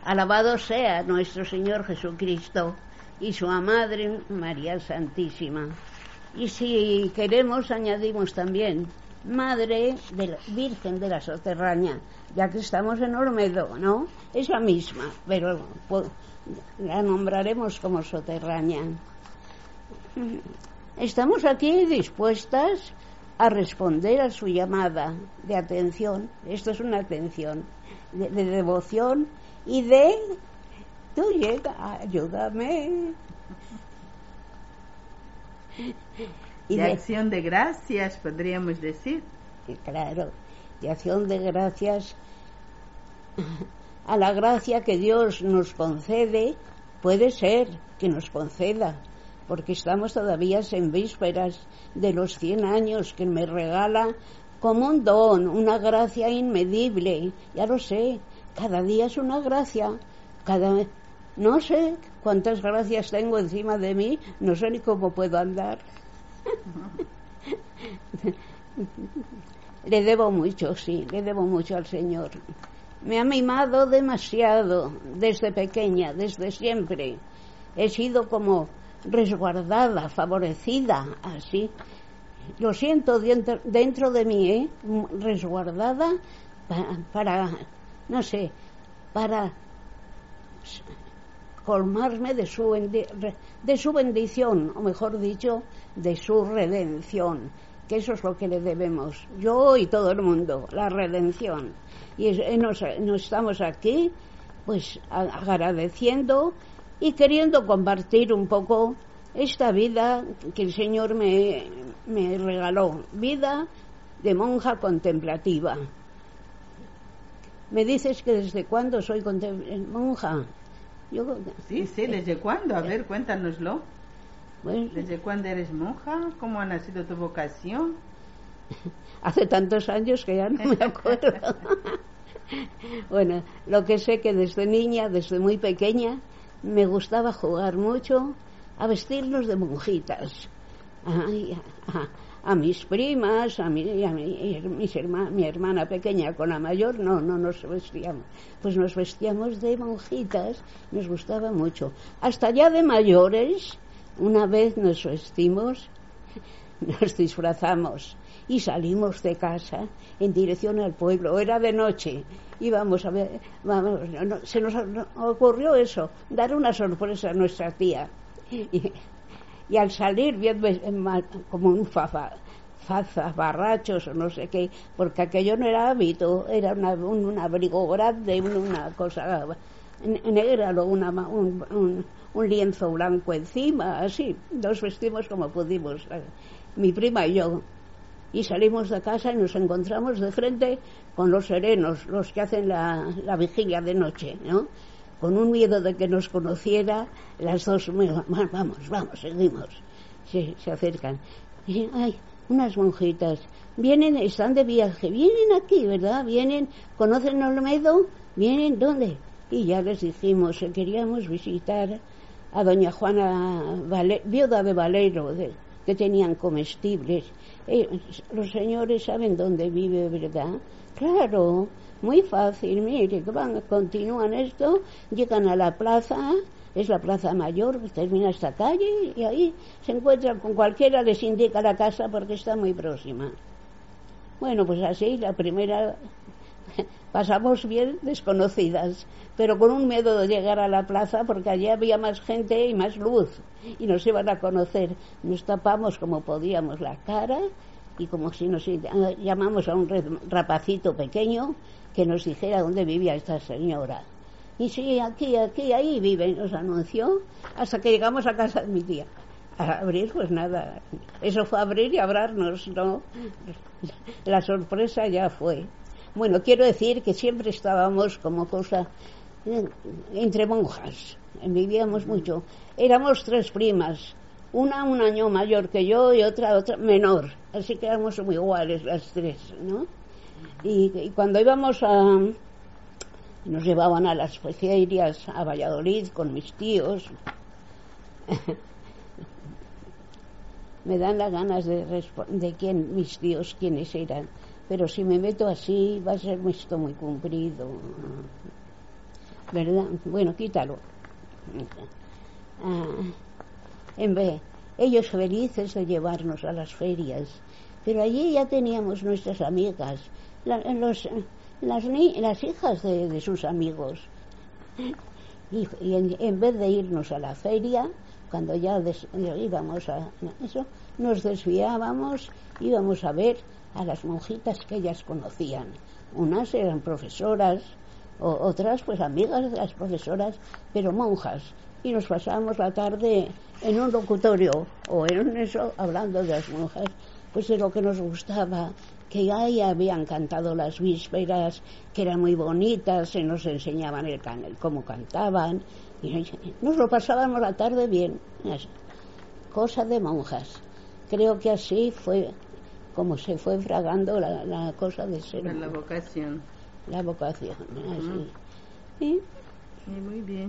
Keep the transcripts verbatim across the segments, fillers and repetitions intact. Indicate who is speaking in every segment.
Speaker 1: Alabado sea nuestro Señor Jesucristo y su Madre María Santísima. Y si queremos añadimos también Madre de la Virgen de la Soterraña, ya que estamos en Olmedo, ¿no? Es la misma, pero pues, la nombraremos como Soterraña. Estamos aquí dispuestas a responder a su llamada de atención. Esto es una atención de, de devoción y de tú llega, ayúdame.
Speaker 2: Y de, de acción de gracias, podríamos decir.
Speaker 1: Claro, de acción de gracias a la gracia que Dios nos concede. Puede ser que nos conceda, porque estamos todavía en vísperas de los cien años que me regala como un don, una gracia inmedible. Ya lo sé, cada día es una gracia, cada no sé cuántas gracias tengo encima de mí, no sé ni cómo puedo andar. Le debo mucho, sí, le debo mucho al Señor. Me ha mimado demasiado desde pequeña, desde siempre. He sido como resguardada, favorecida, así. Lo siento dentro, dentro de mí, ¿eh? Resguardada para, para, no sé, para colmarme de su, de su bendición, o mejor dicho, de su redención, que eso es lo que le debemos, yo y todo el mundo, la redención. Y nos, nos estamos aquí, pues agradeciendo y queriendo compartir un poco esta vida que el Señor me, me regaló, vida de monja contemplativa. Me dices que desde cuándo soy monja. Yo,
Speaker 2: sí, sí, ¿desde cuándo? A ver, cuéntanoslo.
Speaker 1: Bueno,
Speaker 2: ¿desde cuándo eres monja? ¿Cómo ha nacido tu vocación?
Speaker 1: Hace tantos años que ya no me acuerdo. Bueno, lo que sé que desde niña, desde muy pequeña, me gustaba jugar mucho a vestirnos de monjitas. A, a, a mis primas, a mi, a mi, mis herma, mi hermana pequeña con la mayor, no, no nos vestíamos. Pues nos vestíamos de monjitas, nos gustaba mucho. Hasta ya de mayores, una vez nos vestimos, nos disfrazamos y salimos de casa en dirección al pueblo. Era de noche. Íbamos a ver, vamos, no, se nos ocurrió eso, dar una sorpresa a nuestra tía. Y, y al salir bien como un faza, barrachos o no sé qué, porque aquello no era hábito, era una, un, un abrigo grande, una cosa negra, una, un, un, un lienzo blanco encima, así. Nos vestimos como pudimos, mi prima y yo. Y salimos de casa y nos encontramos de frente con los serenos, los que hacen la, la vigilia de noche, ¿no? Con un miedo de que nos conociera, las dos, vamos, vamos, seguimos. Se, se acercan. Y, ay, unas monjitas, vienen, están de viaje, vienen aquí, ¿verdad? Vienen, ¿conocen Olmedo? ¿Vienen dónde? Y ya les dijimos que queríamos visitar a doña Juana, Vale, viuda de Valero, de, que tenían comestibles. Eh, los señores saben dónde vive, ¿verdad? Claro, muy fácil, mire, que van, continúan esto, llegan a la plaza, es la plaza mayor, termina esta calle y ahí se encuentran con cualquiera, les indica la casa porque está muy próxima. Bueno, pues así, la primera, pasamos bien desconocidas, pero con un miedo de llegar a la plaza porque allí había más gente y más luz y nos iban a conocer. Nos tapamos como podíamos la cara y como si nos llamamos a un rapacito pequeño que nos dijera dónde vivía esta señora. Y sí, aquí, aquí, ahí vive, nos anunció hasta que llegamos a casa de mi tía. A abrir, pues nada, eso fue abrir y abrirnos, ¿no? La sorpresa ya fue. Bueno, quiero decir que siempre estábamos como cosa eh, entre monjas, vivíamos mucho. Éramos tres primas, una un año mayor que yo y otra otra menor, así que éramos muy iguales las tres, ¿no? Y, y cuando íbamos a... nos llevaban a las ferias a Valladolid con mis tíos. Me dan las ganas de, de quién, mis tíos, quiénes eran. Pero si me meto así, va a ser esto muy cumplido. ¿verdad? Bueno, quítalo. Ah, en vez, ellos felices de llevarnos a las ferias, pero allí ya teníamos nuestras amigas, la, los, las, ni, las hijas de, de sus amigos. Y, y en, en vez de irnos a la feria, cuando ya des, íbamos a eso, nos desviábamos, íbamos a ver a las monjitas que ellas conocían. Unas eran profesoras, o, otras pues amigas de las profesoras, pero monjas. Y nos pasábamos la tarde en un locutorio o en eso, hablando de las monjas, pues de lo que nos gustaba, que ya habían cantado las vísperas, que eran muy bonitas, se nos enseñaban el can cómo cantaban, y nos lo pasábamos la tarde bien. Cosa de monjas. Creo que así fue como se fue fragando la, la cosa de ser
Speaker 2: la vocación.
Speaker 1: La vocación, así. Uh-huh. ¿Sí?
Speaker 2: Sí, muy bien.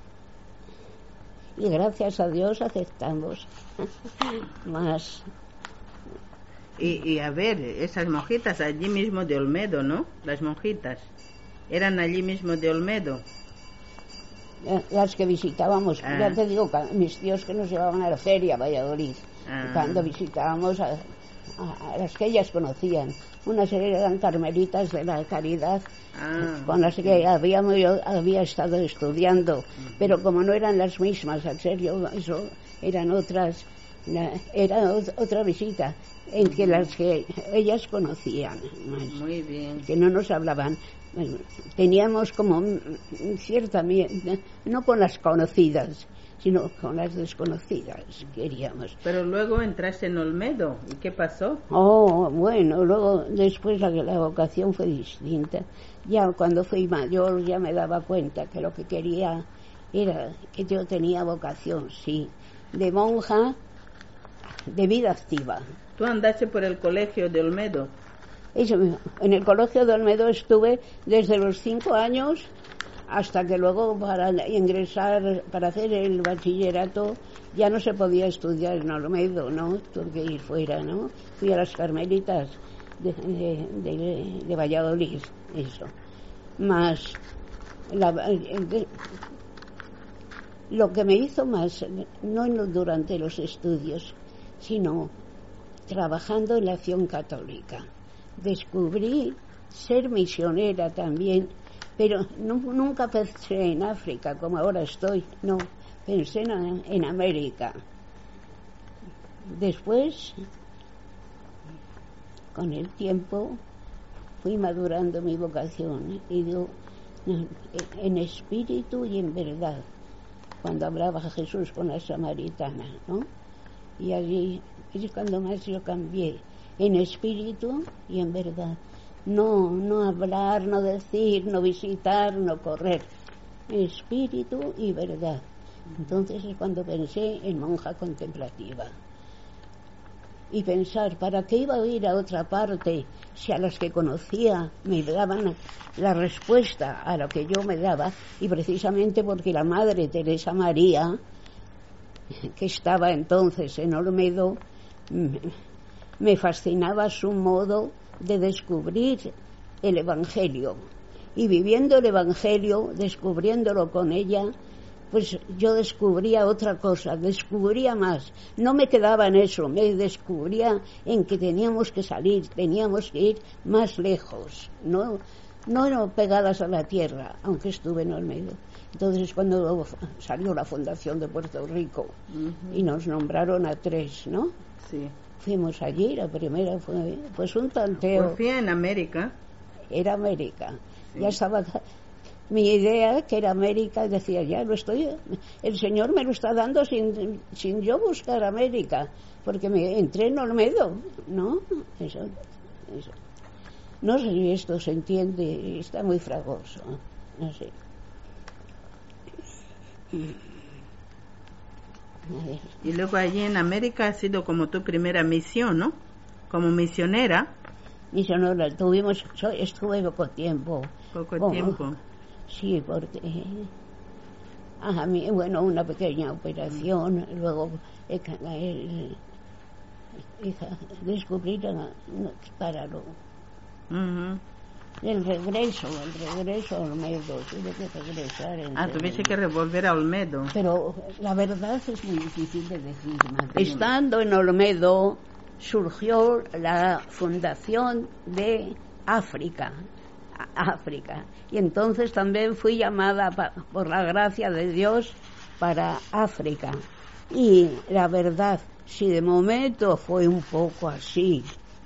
Speaker 1: Y gracias a Dios aceptamos más.
Speaker 2: Y, y a ver, esas monjitas allí mismo de Olmedo, ¿no? Las monjitas eran allí mismo de Olmedo.
Speaker 1: Las que visitábamos,
Speaker 2: ah.
Speaker 1: ya te digo, mis tíos que nos llevaban a la feria a Valladolid, ah. cuando visitábamos a, a, a las que ellas conocían. Unas eran carmelitas de la Caridad, ah, con las que habíamos, yo había estado estudiando, uh-huh. pero como no eran las mismas, en serio, eso eran otras, era otra visita en que uh-huh. las que ellas conocían, más,
Speaker 2: muy bien,
Speaker 1: que no nos hablaban. Bueno, teníamos como cierta, no con las conocidas, sino con las desconocidas, queríamos.
Speaker 2: Pero luego entraste en Olmedo, ¿y qué pasó?
Speaker 1: Oh, bueno, luego después la, la vocación fue distinta. Ya cuando fui mayor ya me daba cuenta que lo que quería era que yo tenía vocación, sí, de monja, de vida activa.
Speaker 2: ¿Tú andaste por el colegio de Olmedo?
Speaker 1: Eso mismo. En el colegio de Olmedo estuve desde los cinco años hasta que luego para ingresar, para hacer el bachillerato, ya no se podía estudiar en Olmedo, ¿no? Tuve que ir fuera, ¿no? Fui a las Carmelitas de, de, de, de Valladolid, eso. Más la, de, lo que me hizo más, no durante los estudios, sino trabajando en la acción católica. Descubrí ser misionera también, pero no, nunca pensé en África como ahora estoy, no, pensé en, en América. Después, con el tiempo, fui madurando mi vocación y digo, en espíritu y en verdad, cuando hablaba Jesús con la samaritana, ¿no? Y allí es cuando más yo cambié, en espíritu y en verdad. No, no hablar, no decir, no visitar, no correr. Espíritu y verdad. Entonces es cuando pensé en monja contemplativa. Y pensar, ¿para qué iba a ir a otra parte si a las que conocía me daban la respuesta a lo que yo me daba? Y precisamente porque la Madre Teresa María, que estaba entonces en Olmedo, me fascinaba su modo de descubrir el Evangelio. Y viviendo el Evangelio, descubriéndolo con ella, pues yo descubría otra cosa, descubría más. No me quedaba en eso, me descubría en que teníamos que salir, teníamos que ir más lejos, no, no pegadas a la tierra, aunque estuve en Olmedo. Entonces cuando salió la Fundación de Puerto Rico, uh-huh. y nos nombraron a tres, ¿no?
Speaker 2: Sí.
Speaker 1: Fuimos allí, la primera fue pues un tanteo.
Speaker 2: Pues fui en América.
Speaker 1: Era América. Sí. Ya estaba mi idea que era América, decía, ya lo estoy, el Señor me lo está dando sin, sin yo buscar América, porque me entré en Olmedo, ¿no? Eso, eso. No sé si esto se entiende, está muy fragoso, no sé.
Speaker 2: Y luego allí en América ha sido como tu primera misión, ¿no? Como misionera.
Speaker 1: Misionera, tuvimos, yo estuve poco tiempo.
Speaker 2: Poco como, tiempo.
Speaker 1: Sí, porque, ajá, bueno, una pequeña operación, mm. luego eh, eh, eh, descubrir, no, páralo.
Speaker 2: Uh-huh.
Speaker 1: el regreso, el regreso a Olmedo, tuve que regresar.
Speaker 2: Ah, tuviste que volver a Olmedo.
Speaker 1: Pero la verdad es muy difícil de decir, madre. Estando en Olmedo surgió la fundación de África, África, y entonces también fui llamada pa, por la gracia de Dios para África. Y la verdad, si de momento fue un poco así,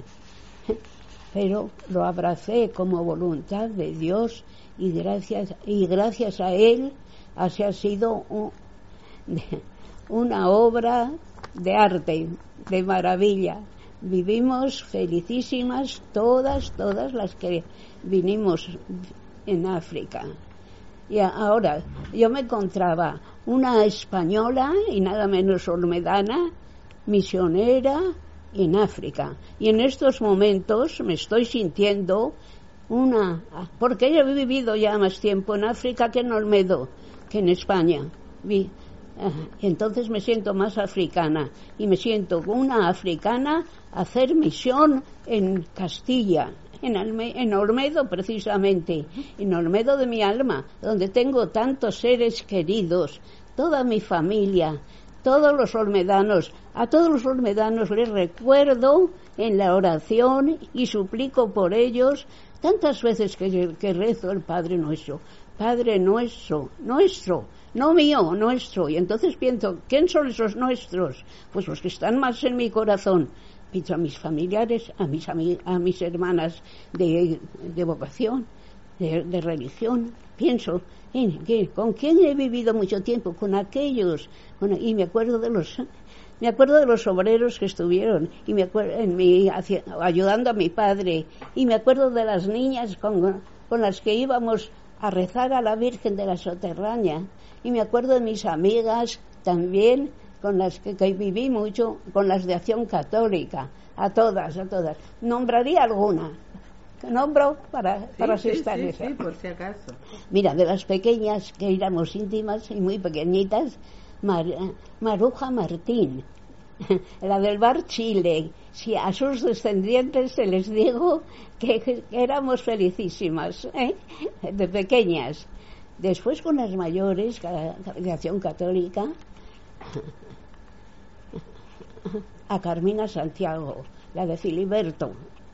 Speaker 1: pero lo abracé como voluntad de Dios y gracias y gracias a él así ha sido un, una obra de arte, de maravilla. Vivimos felicísimas todas, todas las que vinimos en África. Y ahora yo me encontraba una española y nada menos olmedana, misionera en África, y en estos momentos me estoy sintiendo una, porque yo he vivido ya más tiempo en África que en Olmedo, que en España. Vi, entonces me siento más africana y me siento una africana a hacer misión en Castilla, en, Alme, en Olmedo precisamente, en Olmedo de mi alma, donde tengo tantos seres queridos, toda mi familia, todos los olmedanos. A todos los olmedanos les recuerdo en la oración y suplico por ellos tantas veces que, que rezo el Padre Nuestro. Padre Nuestro, nuestro, no mío, nuestro. Y entonces pienso, ¿quién son esos nuestros? Pues los que están más en mi corazón. Pienso a mis familiares, a mis, a mis hermanas de, de vocación, de, de religión. Pienso, ¿en qué? ¿Con quién he vivido mucho tiempo? Con aquellos. Bueno, y me acuerdo de los... Me acuerdo de los obreros que estuvieron y me acuerdo en mi, hacia, ayudando a mi padre, y me acuerdo de las niñas con, con las que íbamos a rezar a la Virgen de la Soterraña, y me acuerdo de mis amigas también con las que, que viví mucho, con las de Acción Católica, a todas, a todas. Nombraría alguna, nombro para,
Speaker 2: sí,
Speaker 1: para
Speaker 2: sí,
Speaker 1: asistir
Speaker 2: sí,
Speaker 1: eso.
Speaker 2: sí, por si acaso.
Speaker 1: Mira, de las pequeñas que éramos íntimas y muy pequeñitas, Mar, Maruja Martín, la del bar Chile. Si a sus descendientes se les digo que, que éramos felicísimas, ¿eh? De pequeñas. Después con las mayores de Acción Católica, a Carmina Santiago, la de Filiberto,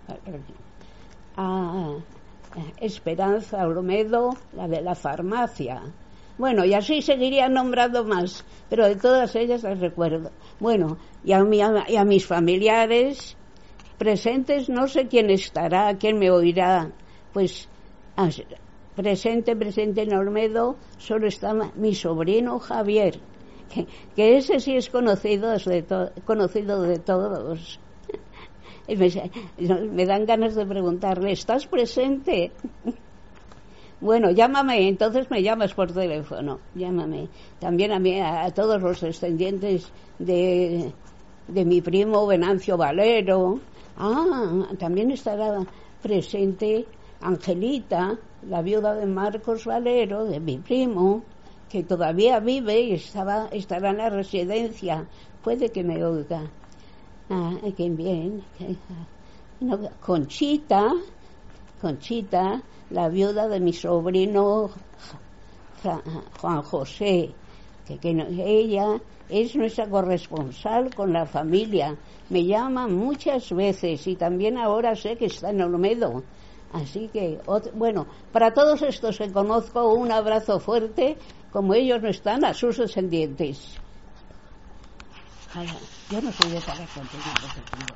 Speaker 1: a Esperanza Olmedo, la de la farmacia. Bueno, y así seguiría nombrando más, pero de todas ellas las recuerdo. Bueno, y a, mi, y a mis familiares presentes, no sé quién estará, quién me oirá, pues presente, presente en Olmedo, solo está mi sobrino Javier, que, que ese sí es conocido de, to, conocido de todos. Me, me dan ganas de preguntarle, ¿estás presente? Bueno, llámame, entonces me llamas por teléfono, llámame. También a, mí, a, a todos los descendientes de, de mi primo Venancio Valero. Ah, también estará presente Angelita, la viuda de Marcos Valero, de mi primo, que todavía vive y estaba, estará en la residencia. Puede que me oiga. Ah, qué bien. No, Conchita, Conchita, la viuda de mi sobrino Juan José, que, que no, ella es nuestra corresponsal con la familia, me llama muchas veces y también ahora sé que está en Olmedo, así que, otro, bueno, para todos estos que conozco, un abrazo fuerte, como ellos no están, a sus descendientes. Ay, yo no soy de saber cuánto tiempo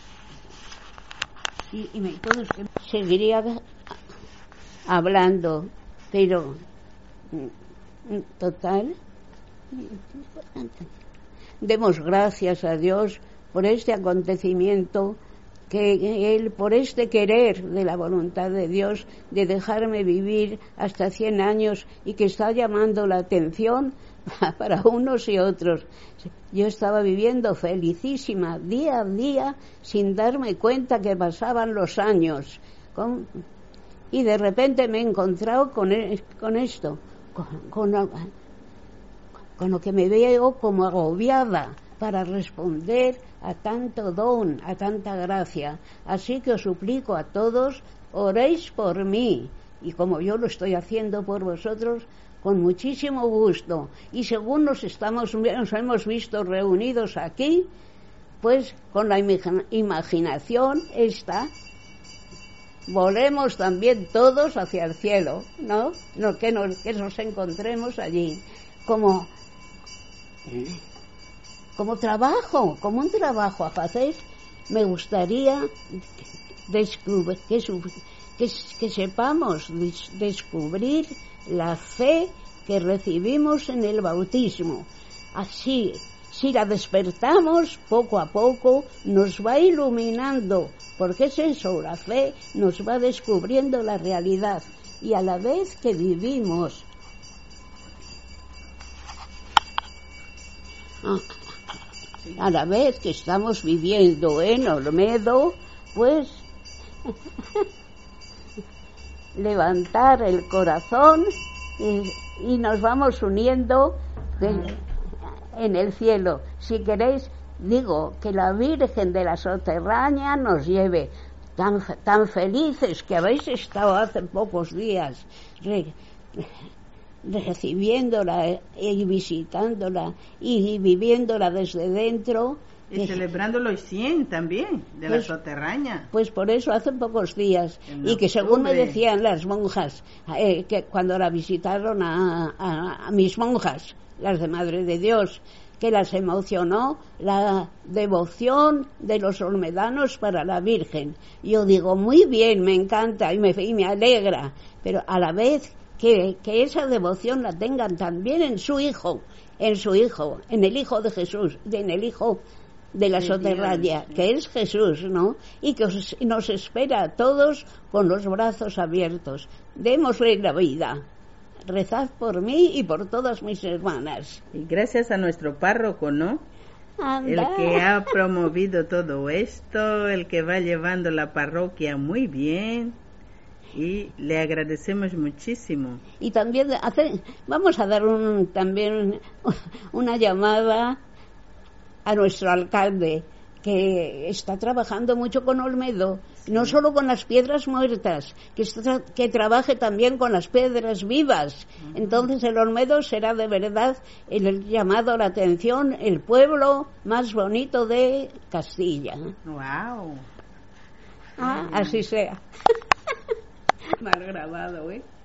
Speaker 1: se y, y me, todos que seguiría hablando, pero total, demos gracias a Dios por este acontecimiento, que Él, por este querer de la voluntad de Dios, de dejarme vivir hasta cien años y que está llamando la atención para unos y otros. Yo estaba viviendo felicísima día a día sin darme cuenta que pasaban los años. Con, y de repente me he encontrado con, con esto, con, con, con lo que me veo como agobiada para responder a tanto don, a tanta gracia. Así que os suplico a todos oréis por mí. Y como yo lo estoy haciendo por vosotros, con muchísimo gusto. Y según nos, estamos, nos hemos visto reunidos aquí, pues con la imaginación esta, volemos también todos hacia el cielo, ¿no? no que, nos, que nos encontremos allí como, como trabajo, como un trabajo a hacer. Me gustaría descubrir, que, que, que sepamos descubrir la fe que recibimos en el bautismo. Así, si la despertamos poco a poco, nos va iluminando, porque es eso, la fe nos va descubriendo la realidad, y a la vez que vivimos a la vez que estamos viviendo en Olmedo, pues levantar el corazón y, y nos vamos uniendo de, en el cielo. Si queréis, digo, que la Virgen de la Soterraña nos lleve, tan, tan felices que habéis estado hace pocos días re, recibiéndola y visitándola y viviéndola desde dentro.
Speaker 2: Y
Speaker 1: que,
Speaker 2: celebrando los cien también, de
Speaker 1: pues,
Speaker 2: la Soterraña.
Speaker 1: Pues por eso hace pocos días.
Speaker 2: En
Speaker 1: y que según me
Speaker 2: octubre.
Speaker 1: decían las monjas, eh, que cuando la visitaron a, a, a mis monjas, las de Madre de Dios, que las emocionó la devoción de los olmedanos para la Virgen. Yo digo, muy bien, me encanta y me, y me alegra, pero a la vez que, que esa devoción la tengan también en su Hijo, en su Hijo, en el Hijo de Jesús, en el Hijo de la Soterraña, que es Jesús, ¿no? Y que os, nos espera a todos con los brazos abiertos. Démosle la vida. Rezad por mí y por todas mis hermanas.
Speaker 2: Y gracias a nuestro párroco, ¿no?
Speaker 1: Anda.
Speaker 2: El que ha promovido todo esto, el que va llevando la parroquia muy bien, y le agradecemos muchísimo.
Speaker 1: Y también hace, vamos a dar un, también una llamada a nuestro alcalde, que está trabajando mucho con Olmedo, sí. No solo con las piedras muertas, que, está, que trabaje también con las piedras vivas. Uh-huh. Entonces el Olmedo será de verdad el, el llamado a la atención, el pueblo más bonito de Castilla.
Speaker 2: ¡Wow!
Speaker 1: Ah, así sea. Mal grabado, ¿eh?